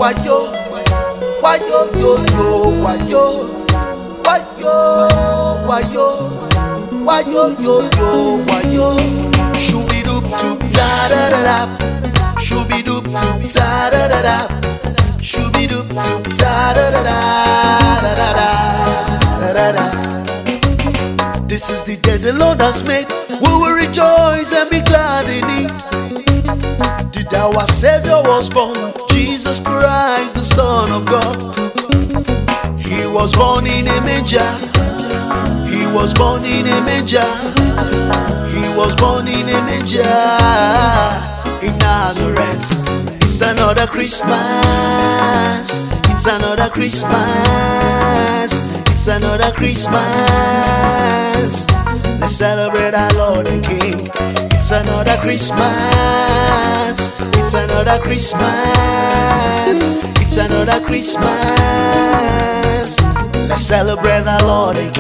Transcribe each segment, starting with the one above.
wayo, wayo, yo, yo, wayo, wayo, wayo, wayo, yo, yo, wayo. Shooby doop doop da da da da, shooby doop doop da da da da, shooby doop doop da da da da da da da da. This is the day the Lord has made. We will rejoice and be glad in it. The day our Savior was born, Jesus Christ, the Son of God. He was born in a manger. He was born in a manger. He was born in a manger in Nazareth. It's another Christmas. It's another Christmas. It's another Christmas. Let's celebrate our Lord and King. It's another Christmas. It's another Christmas. It's another Christmas. Let's celebrate our Lord and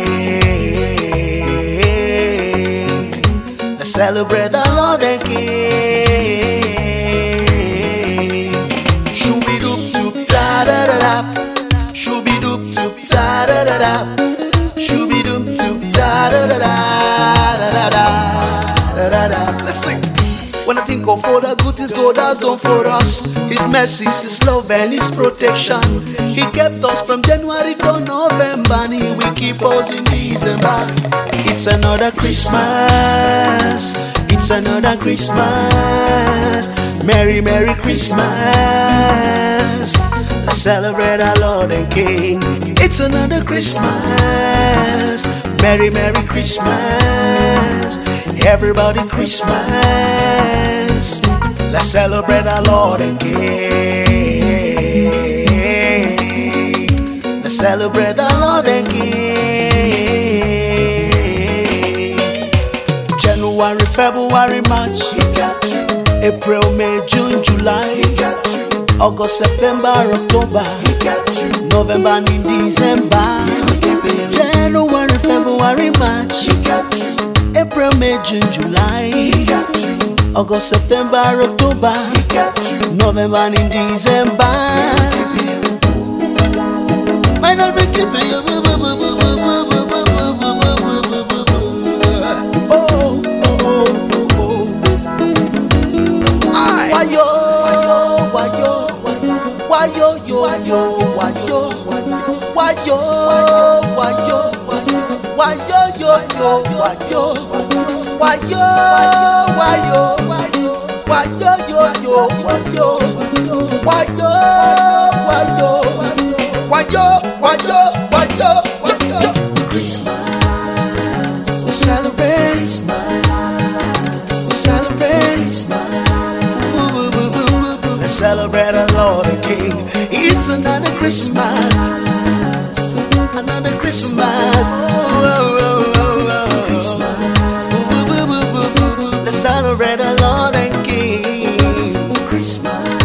King. Let's celebrate our Lord and King. Shooby doop doop da da da da. Shooby doop doop da da da da. Shooby doop doop da da da da da da da da. Let's sing. When I think of all the good things God has done for us, His mercies, His love and His protection. He kept us from January to November, and He will keep us in December. It's another Christmas. It's another Christmas. Merry, Merry Christmas. Let's celebrate our Lord and King. It's another Christmas. Merry, Merry Christmas. Everybody Christmas. Let's celebrate our Lord and King. Let's celebrate our Lord and King. January, February, March, He got you. April, May, June, July, He got you. August, September, October, He got you. November and December, January, February, March, He got you. April, May, June, July, He got you. August, September, October, He got you. November and December, might not be keeping you. Wayo, wayo, wayo, yo, yo, wayo, wayo, wayo, wayo, yo, yo, wayo, wayo, wayo, wayo, yo, yo, wayo, wayo, wayo, wayo, wayo, wayo, wayo. Christmas, we celebrate Christmas, we celebrate Christmas. Let's celebrate our Lord and King. It's another Christmas. Another Christmas. Let's celebrate our Lord and King. Christmas.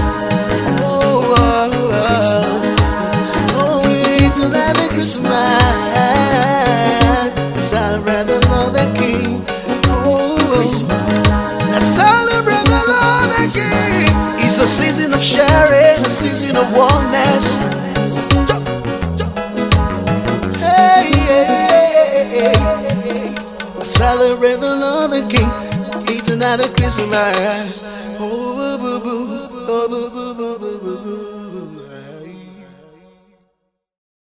It's another Christmas. Let's celebrate the Lord and King. Christmas. Let's celebrate the Lord and King. It's a season of sharing, a season of oneness. Hey, hey, hey, hey. Celebrate the Lord and King. It's another Christmas. Oh, boo, boo, boo. Oh, boo, boo, boo, boo, boo.